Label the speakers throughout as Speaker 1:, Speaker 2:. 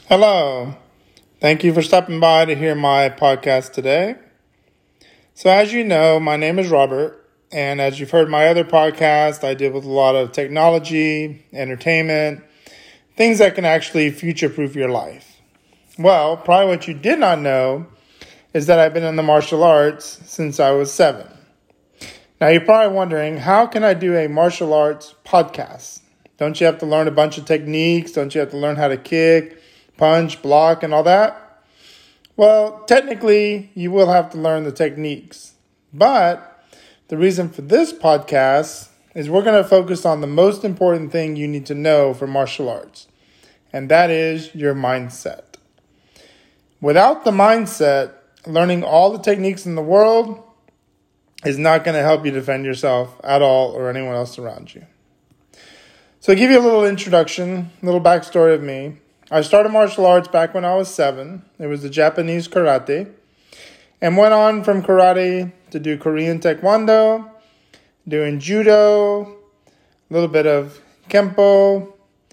Speaker 1: Hello. Thank you for stopping by to hear my podcast today. So as you know, my name is Robert, and as you've heard my other podcast, I deal with a lot of technology, entertainment, things that can actually future-proof your life. Well, probably what you did not know is that I've been in the martial arts since I was 7. Now you're probably wondering, how can I do a martial arts podcast? Don't you have to learn a bunch of techniques? Don't you have to learn how to kick, punch, block, and all that? Well, technically, you will have to learn the techniques. But the reason for this podcast is we're going to focus on the most important thing you need to know for martial arts, and that is your mindset. Without the mindset, learning all the techniques in the world is not going to help you defend yourself at all or anyone else around you. So to give you a little introduction, a little backstory of me. I started martial arts back when I was 7. It was the Japanese karate. And went on from karate to do Korean taekwondo, doing judo, a little bit of kempo,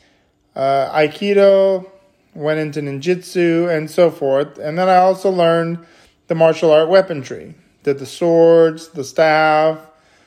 Speaker 1: aikido, went into ninjutsu, and so forth. And then I also learned the martial art weaponry. Did the swords, the staff,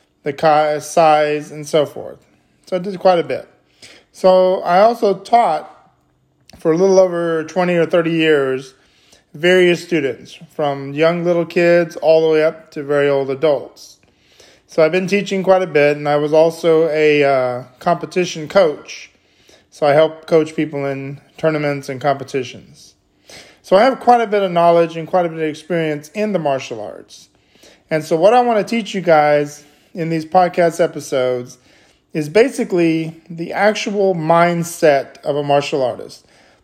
Speaker 1: the sais, and so forth. So I did quite a bit. So I also taught for a little over 20 or 30 years, various students, from young little kids all the way up to very old adults. So I've been teaching quite a bit, and I was also a competition coach. So I help coach people in tournaments and competitions. So I have quite a bit of knowledge and quite a bit of experience in the martial arts. And so what I want to teach you guys in these podcast episodes is basically the actual mindset of a martial artist.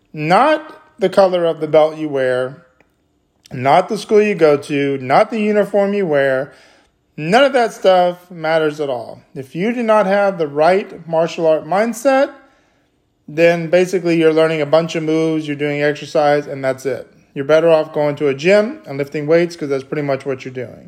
Speaker 1: Not the color of the belt you wear, not the school you go to, not the uniform you wear. None of that stuff matters at all. If you do not have the right martial art mindset, then basically you're learning a bunch of moves, you're doing exercise, and that's it. You're better off going to a gym and lifting weights because that's pretty much what you're doing.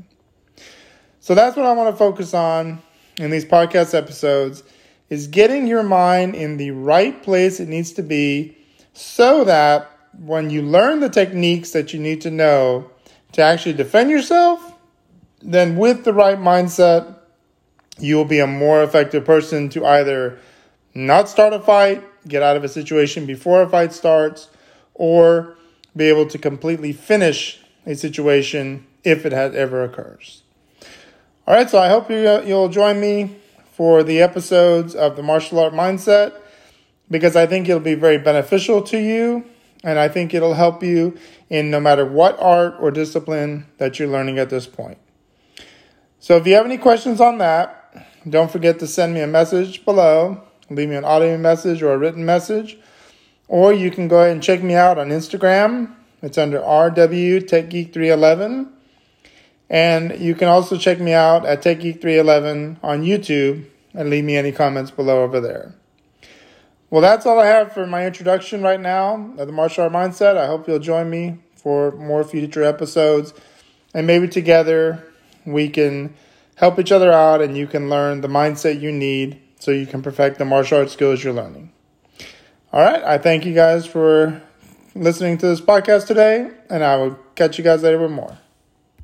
Speaker 1: So that's what I want to focus on in these podcast episodes, is getting your mind in the right place it needs to be, so that when you learn the techniques that you need to know to actually defend yourself, then with the right mindset, you will be a more effective person to either not start a fight, get out of a situation before a fight starts, or be able to completely finish a situation if it ever occurs. All right, so I hope you'll join me for the episodes of the Martial Art Mindset, because I think it'll be very beneficial to you, and I think it'll help you in no matter what art or discipline that you're learning at this point. So if you have any questions on that, don't forget to send me a message below. Leave me an audio message or a written message. Or you can go ahead and check me out on Instagram. It's under RW TechGeek311. And you can also check me out at TechGeek311 on YouTube and leave me any comments below over there. Well, that's all I have for my introduction right now of the Martial Art Mindset. I hope you'll join me for more future episodes. And maybe together we can help each other out and you can learn the mindset you need so you can perfect the martial arts skills you're learning. All right. I thank you guys for listening to this podcast today, and I will catch you guys later with more.